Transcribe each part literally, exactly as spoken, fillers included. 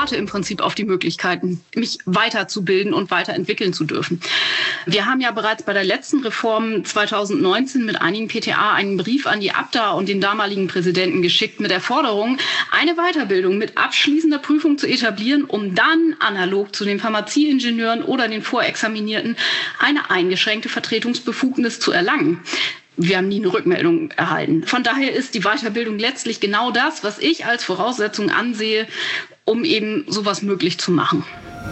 warte im Prinzip auf die Möglichkeiten, mich weiterzubilden und weiterentwickeln zu dürfen. Wir haben ja bereits bei der letzten Reform zweitausendneunzehn mit einigen P T A einen Brief an die Abda und den damaligen Präsidenten geschickt mit der Forderung, eine Weiterbildung mit abschließender Prüfung zu etablieren, um dann analog zu den Pharmazieingenieuren oder den Vorexaminierten eine eingeschränkte Vertretungsbefugnis zu erlangen. Wir haben nie eine Rückmeldung erhalten. Von daher ist die Weiterbildung letztlich genau das, was ich als Voraussetzung ansehe, um eben sowas möglich zu machen.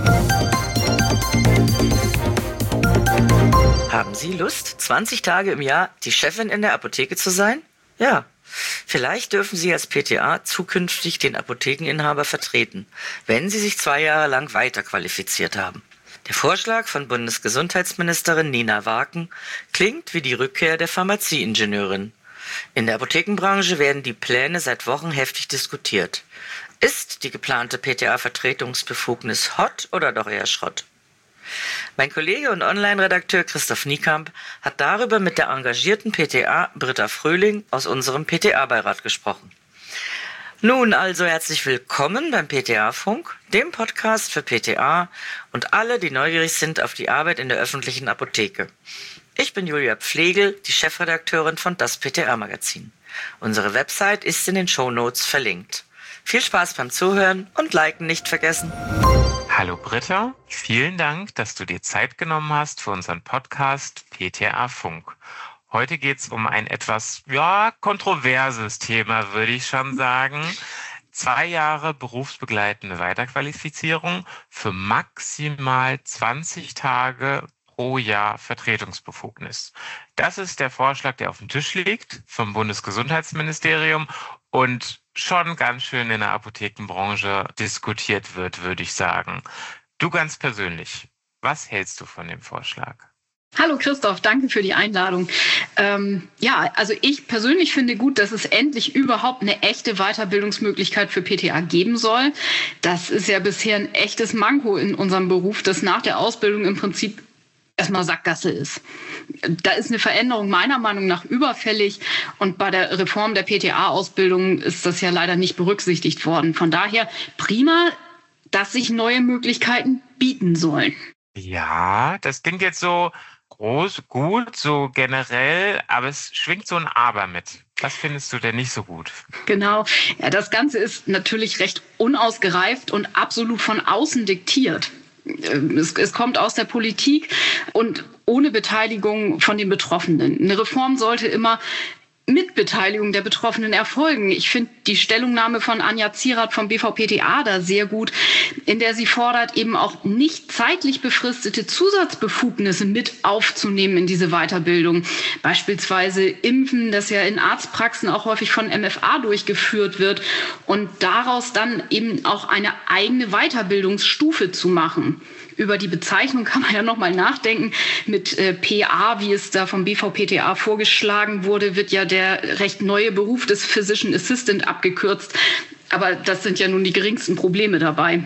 Haben Sie Lust, zwanzig Tage im Jahr die Chefin in der Apotheke zu sein? Ja. Vielleicht dürfen Sie als P T A zukünftig den Apothekeninhaber vertreten, wenn Sie sich zwei Jahre lang weiterqualifiziert haben. Der Vorschlag von Bundesgesundheitsministerin Nina Waaken klingt wie die Rückkehr der Pharmazieingenieurin. In der Apothekenbranche werden die Pläne seit Wochen heftig diskutiert. Ist die geplante P T A-Vertretungsbefugnis Hott oder doch eher Schrott? Mein Kollege und Online-Redakteur Christoph Niekamp hat darüber mit der engagierten P T A Britta Fröhling aus unserem P T A-Beirat gesprochen. Nun also herzlich willkommen beim P T A-Funk, dem Podcast für P T A und alle, die neugierig sind auf die Arbeit in der öffentlichen Apotheke. Ich bin Julia Pflegel, die Chefredakteurin von Das P T A-Magazin. Unsere Website ist in den Shownotes verlinkt. Viel Spaß beim Zuhören und Liken nicht vergessen. Hallo Britta, vielen Dank, dass du dir Zeit genommen hast für unseren Podcast P T A-Funk. Heute geht es um ein etwas, ja, kontroverses Thema, würde ich schon sagen. Zwei Jahre berufsbegleitende Weiterqualifizierung für maximal zwanzig Tage pro Jahr Vertretungsbefugnis. Das ist der Vorschlag, der auf dem Tisch liegt vom Bundesgesundheitsministerium und schon ganz schön in der Apothekenbranche diskutiert wird, würde ich sagen. Du ganz persönlich, was hältst du von dem Vorschlag? Hallo Christoph, danke für die Einladung. Ähm, ja, also ich persönlich finde gut, dass es endlich überhaupt eine echte Weiterbildungsmöglichkeit für P T A geben soll. Das ist ja bisher ein echtes Manko in unserem Beruf, dass nach der Ausbildung im Prinzip erstmal Sackgasse ist. Da ist eine Veränderung meiner Meinung nach überfällig und bei der Reform der P T A-Ausbildung ist das ja leider nicht berücksichtigt worden. Von daher prima, dass sich neue Möglichkeiten bieten sollen. Ja, das klingt jetzt so groß, gut, so generell, aber es schwingt so ein Aber mit. Was findest du denn nicht so gut? Genau, ja, das Ganze ist natürlich recht unausgereift und absolut von außen diktiert. Es, es kommt aus der Politik und ohne Beteiligung von den Betroffenen. Eine Reform sollte immer mit Beteiligung der Betroffenen erfolgen. Ich finde die Stellungnahme von Anja Zierath vom B V P T A da sehr gut, in der sie fordert, eben auch nicht zeitlich befristete Zusatzbefugnisse mit aufzunehmen in diese Weiterbildung. Beispielsweise Impfen, das ja in Arztpraxen auch häufig von M F A durchgeführt wird und daraus dann eben auch eine eigene Weiterbildungsstufe zu machen. Über die Bezeichnung kann man ja noch mal nachdenken. Mit äh, P A, wie es da vom B V P T A vorgeschlagen wurde, wird ja der recht neue Beruf des Physician Assistant abgekürzt. Aber das sind ja nun die geringsten Probleme dabei.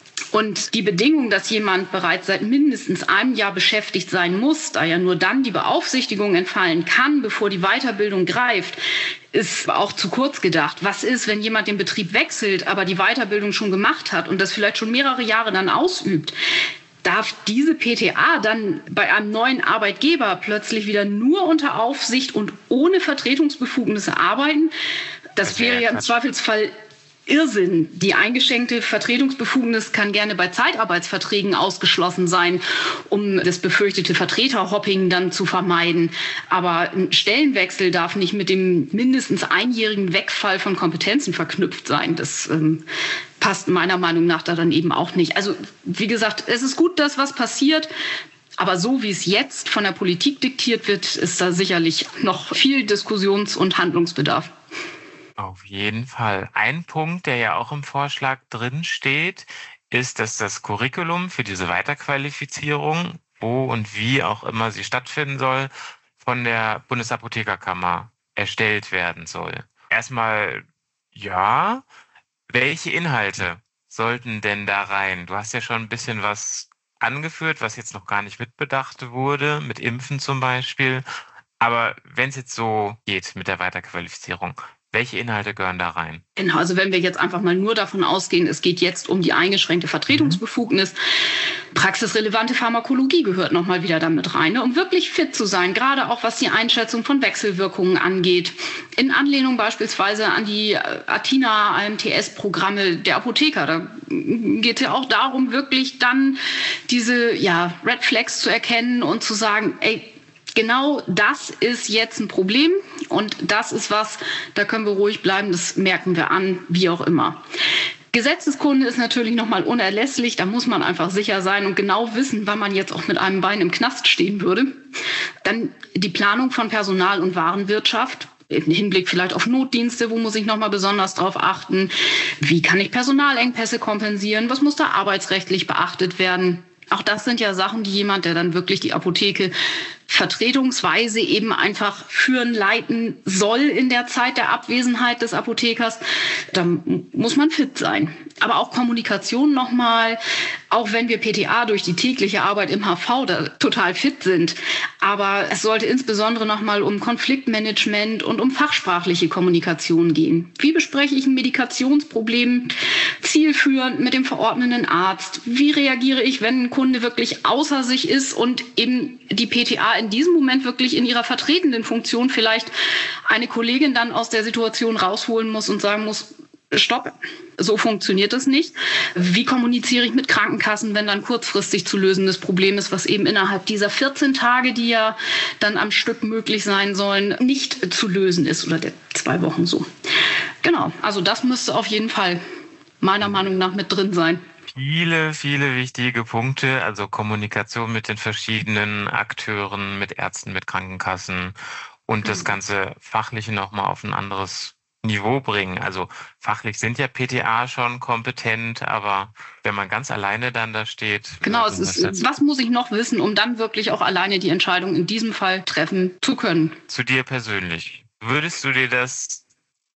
Und die Bedingung, dass jemand bereits seit mindestens einem Jahr beschäftigt sein muss, da ja nur dann die Beaufsichtigung entfallen kann, bevor die Weiterbildung greift, ist auch zu kurz gedacht. Was ist, wenn jemand den Betrieb wechselt, aber die Weiterbildung schon gemacht hat und das vielleicht schon mehrere Jahre dann ausübt? Darf diese P T A dann bei einem neuen Arbeitgeber plötzlich wieder nur unter Aufsicht und ohne Vertretungsbefugnisse arbeiten? Das wäre ja im Zweifelsfall Irrsinn. Die eingeschränkte Vertretungsbefugnis kann gerne bei Zeitarbeitsverträgen ausgeschlossen sein, um das befürchtete Vertreterhopping dann zu vermeiden. Aber ein Stellenwechsel darf nicht mit dem mindestens einjährigen Wegfall von Kompetenzen verknüpft sein. Das ähm, passt meiner Meinung nach da dann eben auch nicht. Also wie gesagt, es ist gut, dass was passiert. Aber so wie es jetzt von der Politik diktiert wird, ist da sicherlich noch viel Diskussions- und Handlungsbedarf. Auf jeden Fall. Ein Punkt, der ja auch im Vorschlag drin steht, ist, dass das Curriculum für diese Weiterqualifizierung, wo und wie auch immer sie stattfinden soll, von der Bundesapothekerkammer erstellt werden soll. Erstmal, ja, welche Inhalte sollten denn da rein? Du hast ja schon ein bisschen was angeführt, was jetzt noch gar nicht mitbedacht wurde, mit Impfen zum Beispiel. Aber wenn es jetzt so geht mit der Weiterqualifizierung, Welche Inhalte gehören da rein? Genau, also wenn wir jetzt einfach mal nur davon ausgehen, es geht jetzt um die eingeschränkte Vertretungsbefugnis, praxisrelevante Pharmakologie gehört nochmal wieder damit rein, ne, um wirklich fit zu sein, gerade auch was die Einschätzung von Wechselwirkungen angeht. In Anlehnung beispielsweise an die Athena-A M T S-Programme der Apotheker. Da geht es ja auch darum, wirklich dann diese ja, Red Flags zu erkennen und zu sagen, ey, genau das ist jetzt ein Problem und das ist was, da können wir ruhig bleiben, das merken wir an, wie auch immer. Gesetzeskunde ist natürlich nochmal unerlässlich, da muss man einfach sicher sein und genau wissen, wann man jetzt auch mit einem Bein im Knast stehen würde. Dann die Planung von Personal- und Warenwirtschaft. Im Hinblick vielleicht auf Notdienste, wo muss ich nochmal besonders drauf achten? Wie kann ich Personalengpässe kompensieren? Was muss da arbeitsrechtlich beachtet werden? Auch das sind ja Sachen, die jemand, der dann wirklich die Apotheke vertretungsweise eben einfach führen, leiten soll in der Zeit der Abwesenheit des Apothekers, da muss man fit sein. Aber auch Kommunikation nochmal, auch wenn wir P T A durch die tägliche Arbeit im H V da total fit sind. Aber es sollte insbesondere nochmal um Konfliktmanagement und um fachsprachliche Kommunikation gehen. Wie bespreche ich ein Medikationsproblem zielführend mit dem verordnenden Arzt? Wie reagiere ich, wenn ein Kunde wirklich außer sich ist und eben die P T A in diesem Moment wirklich in ihrer vertretenden Funktion vielleicht eine Kollegin dann aus der Situation rausholen muss und sagen muss, stopp, so funktioniert es nicht. Wie kommuniziere ich mit Krankenkassen, wenn dann kurzfristig zu lösendes Problem ist, was eben innerhalb dieser vierzehn Tage, die ja dann am Stück möglich sein sollen, nicht zu lösen ist oder der zwei Wochen so. Genau, also das müsste auf jeden Fall meiner Meinung nach mit drin sein. Viele, viele wichtige Punkte, also Kommunikation mit den verschiedenen Akteuren, mit Ärzten, mit Krankenkassen und das ganze Fachliche nochmal auf ein anderes Niveau bringen. Also fachlich sind ja P T A schon kompetent, aber wenn man ganz alleine dann da steht. Genau, es ist, was muss ich noch wissen, um dann wirklich auch alleine die Entscheidung in diesem Fall treffen zu können? Zu dir persönlich. Würdest du dir das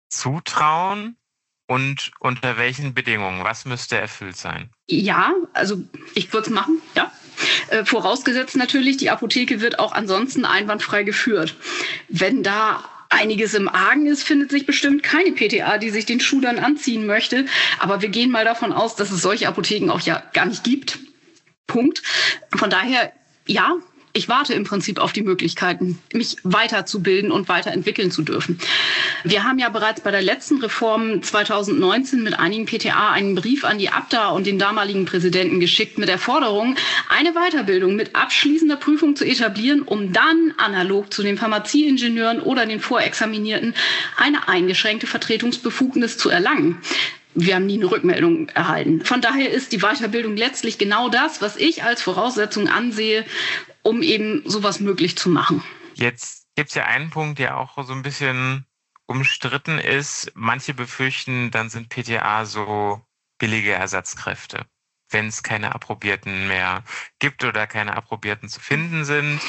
zutrauen? Und unter welchen Bedingungen? Was müsste erfüllt sein? Ja, also ich würde es machen, ja. Äh, vorausgesetzt natürlich, die Apotheke wird auch ansonsten einwandfrei geführt. Wenn da einiges im Argen ist, findet sich bestimmt keine P T A, die sich den Schuh dann anziehen möchte. Aber wir gehen mal davon aus, dass es solche Apotheken auch ja gar nicht gibt. Punkt. Von daher, ja, ich warte im Prinzip auf die Möglichkeiten, mich weiterzubilden und weiterentwickeln zu dürfen. Wir haben ja bereits bei der letzten Reform zweitausendneunzehn mit einigen P T A einen Brief an die Abda und den damaligen Präsidenten geschickt mit der Forderung, eine Weiterbildung mit abschließender Prüfung zu etablieren, um dann analog zu den Pharmazieingenieuren oder den Vorexaminierten eine eingeschränkte Vertretungsbefugnis zu erlangen. Wir haben nie eine Rückmeldung erhalten. Von daher ist die Weiterbildung letztlich genau das, was ich als Voraussetzung ansehe, um eben sowas möglich zu machen. Jetzt gibt es ja einen Punkt, der auch so ein bisschen umstritten ist. Manche befürchten, dann sind P T A so billige Ersatzkräfte, wenn es keine Approbierten mehr gibt oder keine Approbierten zu finden sind.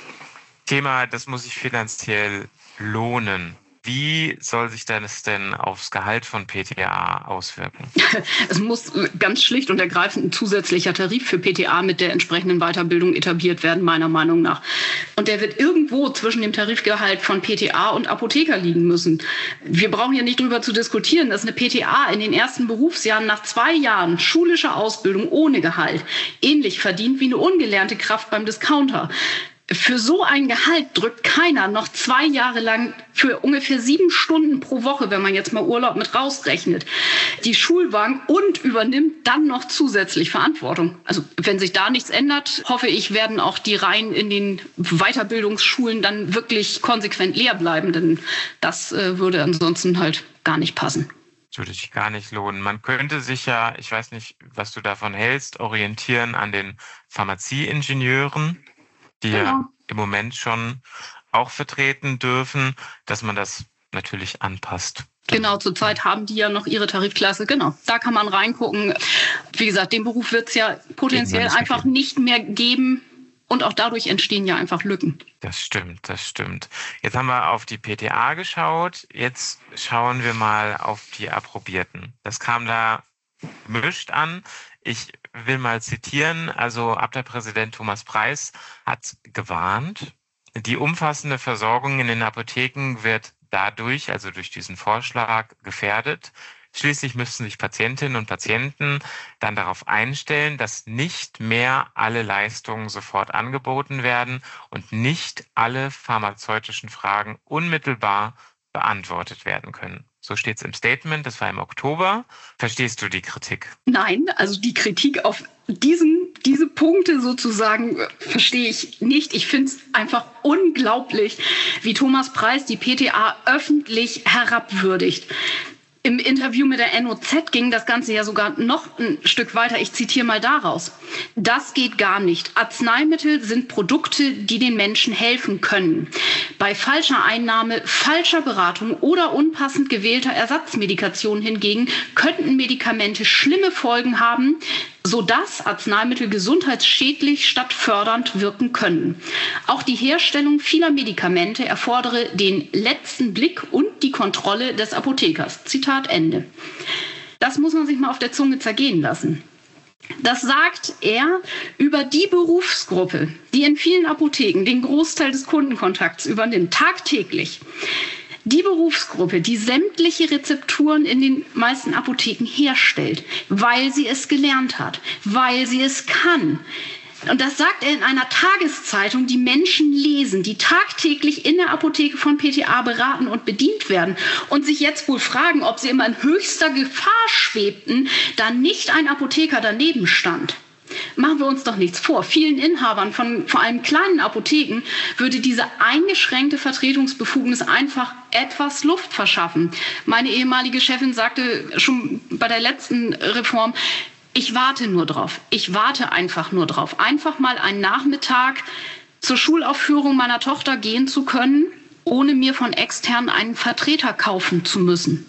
Thema, das muss sich finanziell lohnen. Wie soll sich das denn aufs Gehalt von P T A auswirken? Es muss ganz schlicht und ergreifend ein zusätzlicher Tarif für P T A mit der entsprechenden Weiterbildung etabliert werden, meiner Meinung nach. Und der wird irgendwo zwischen dem Tarifgehalt von P T A und Apotheker liegen müssen. Wir brauchen ja nicht drüber zu diskutieren, dass eine P T A in den ersten Berufsjahren nach zwei Jahren schulischer Ausbildung ohne Gehalt ähnlich verdient wie eine ungelernte Kraft beim Discounter. Für so ein Gehalt drückt keiner noch zwei Jahre lang für ungefähr sieben Stunden pro Woche, wenn man jetzt mal Urlaub mit rausrechnet, die Schulbank und übernimmt dann noch zusätzlich Verantwortung. Also wenn sich da nichts ändert, hoffe ich, werden auch die Reihen in den Weiterbildungsschulen dann wirklich konsequent leer bleiben, denn das äh, würde ansonsten halt gar nicht passen. Das würde sich gar nicht lohnen. Man könnte sich ja, ich weiß nicht, was du davon hältst, orientieren an den Pharmazieingenieuren, die ja. ja im Moment schon auch vertreten dürfen, dass man das natürlich anpasst. Genau, zurzeit haben die ja noch ihre Tarifklasse. Genau, da kann man reingucken. Wie gesagt, den Beruf wird es ja potenziell einfach gegeben. nicht mehr geben. Und auch dadurch entstehen ja einfach Lücken. Das stimmt, das stimmt. Jetzt haben wir auf die P T A geschaut. Jetzt schauen wir mal auf die Approbierten. Das kam da gemischt an. Ich will mal zitieren, also Abda-Präsident Thomas Preis hat gewarnt, die umfassende Versorgung in den Apotheken wird dadurch, also durch diesen Vorschlag, gefährdet. Schließlich müssten sich Patientinnen und Patienten dann darauf einstellen, dass nicht mehr alle Leistungen sofort angeboten werden und nicht alle pharmazeutischen Fragen unmittelbar beantwortet werden können. So steht es im Statement, das war im Oktober. Verstehst du die Kritik? Nein, also die Kritik auf diesen, diese Punkte sozusagen äh, verstehe ich nicht. Ich finde es einfach unglaublich, wie Thomas Preis die P T A öffentlich herabwürdigt. Im Interview mit der N O Z ging das Ganze ja sogar noch ein Stück weiter. Ich zitiere mal daraus. Das geht gar nicht. Arzneimittel sind Produkte, die den Menschen helfen können. Bei falscher Einnahme, falscher Beratung oder unpassend gewählter Ersatzmedikation hingegen könnten Medikamente schlimme Folgen haben, sodass Arzneimittel gesundheitsschädlich statt fördernd wirken können. Auch die Herstellung vieler Medikamente erfordere den letzten Blick und die Kontrolle des Apothekers. Zitat Ende. Das muss man sich mal auf der Zunge zergehen lassen. Das sagt er über die Berufsgruppe, die in vielen Apotheken den Großteil des Kundenkontakts übernimmt, tagtäglich. Die Berufsgruppe, die sämtliche Rezepturen in den meisten Apotheken herstellt, weil sie es gelernt hat, weil sie es kann. Und das sagt er in einer Tageszeitung, die Menschen lesen, die tagtäglich in der Apotheke von P T A beraten und bedient werden und sich jetzt wohl fragen, ob sie immer in höchster Gefahr schwebten, da nicht ein Apotheker daneben stand. Machen wir uns doch nichts vor. Vielen Inhabern von vor allem kleinen Apotheken würde diese eingeschränkte Vertretungsbefugnis einfach etwas Luft verschaffen. Meine ehemalige Chefin sagte schon bei der letzten Reform, ich warte nur drauf. Ich warte einfach nur drauf. Einfach mal einen Nachmittag zur Schulaufführung meiner Tochter gehen zu können, ohne mir von extern einen Vertreter kaufen zu müssen.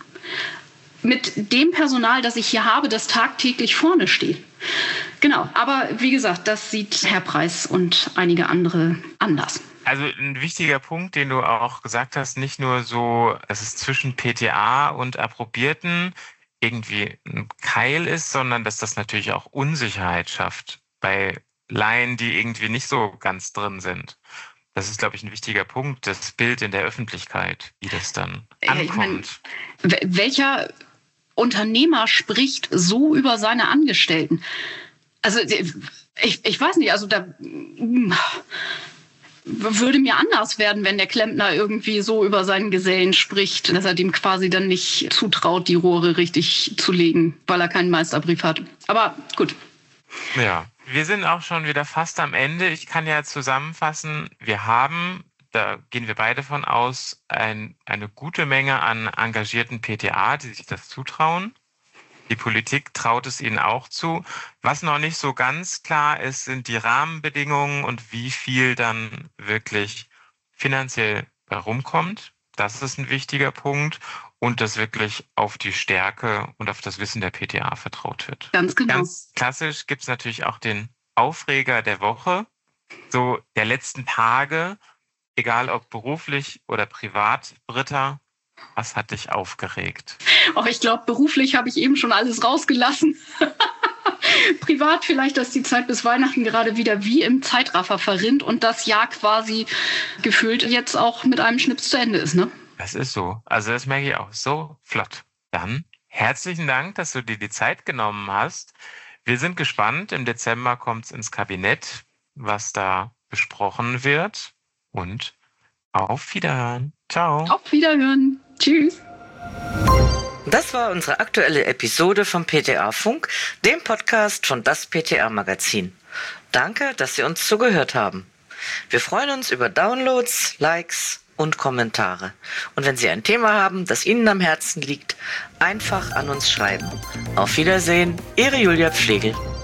Mit dem Personal, das ich hier habe, das tagtäglich vorne steht. Genau, aber wie gesagt, das sieht Herr Preis und einige andere anders. Also ein wichtiger Punkt, den du auch gesagt hast, nicht nur so, dass es zwischen P T A und Approbierten irgendwie ein Keil ist, sondern dass das natürlich auch Unsicherheit schafft bei Laien, die irgendwie nicht so ganz drin sind. Das ist, glaube ich, ein wichtiger Punkt, das Bild in der Öffentlichkeit, wie das dann ankommt. Ich meine, welcher Unternehmer spricht so über seine Angestellten? Also ich, ich weiß nicht, also da würde mir anders werden, wenn der Klempner irgendwie so über seinen Gesellen spricht, dass er dem quasi dann nicht zutraut, die Rohre richtig zu legen, weil er keinen Meisterbrief hat. Aber gut. Ja, wir sind auch schon wieder fast am Ende. Ich kann ja zusammenfassen, wir haben, da gehen wir beide von aus, ein, eine gute Menge an engagierten P T A, die sich das zutrauen. Die Politik traut es ihnen auch zu. Was noch nicht so ganz klar ist, sind die Rahmenbedingungen und wie viel dann wirklich finanziell herumkommt. Das ist ein wichtiger Punkt. Und dass wirklich auf die Stärke und auf das Wissen der P T A vertraut wird. Ganz genau. Ganz klassisch gibt es natürlich auch den Aufreger der Woche, so der letzten Tage, egal ob beruflich oder privat. Britta, was hat dich aufgeregt? Oh, ich glaube, beruflich habe ich eben schon alles rausgelassen. Privat vielleicht, dass die Zeit bis Weihnachten gerade wieder wie im Zeitraffer verrinnt und das Jahr quasi gefühlt jetzt auch mit einem Schnips zu Ende ist, ne? Das ist so. Also das merke ich auch so flott. Dann herzlichen Dank, dass du dir die Zeit genommen hast. Wir sind gespannt. Im Dezember kommt es ins Kabinett, was da besprochen wird. Und auf Wiederhören. Ciao. Auf Wiederhören. Tschüss. Das war unsere aktuelle Episode vom P T A Funk, dem Podcast von das P T A Magazin. Danke, dass Sie uns zugehört haben. Wir freuen uns über Downloads, Likes und Kommentare. Und wenn Sie ein Thema haben, das Ihnen am Herzen liegt, einfach an uns schreiben. Auf Wiedersehen, Ihre Julia Pflegel.